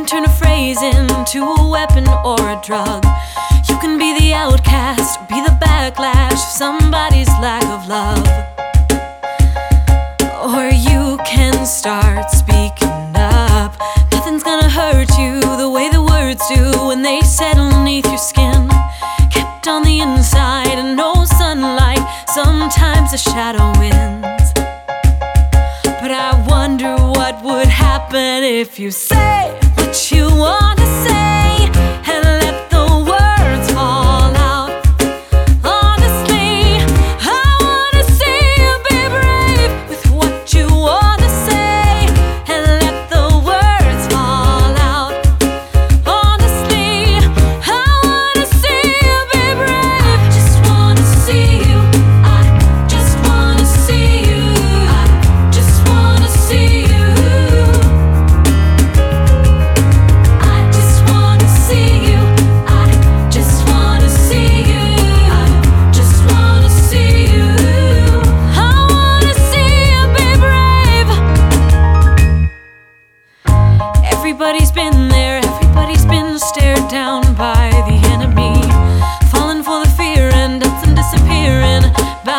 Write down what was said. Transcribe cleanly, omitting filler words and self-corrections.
turn a phrase into a weapon or a drug. You can be the outcast or be the backlash of somebody's lack of love. Or you can start speaking up. Nothing's gonna hurt you the way the words do when they settle beneath your skin. Kept on the inside and no sunlight, sometimes a shadow wins. But I wonder what would happen if you say what you want to say.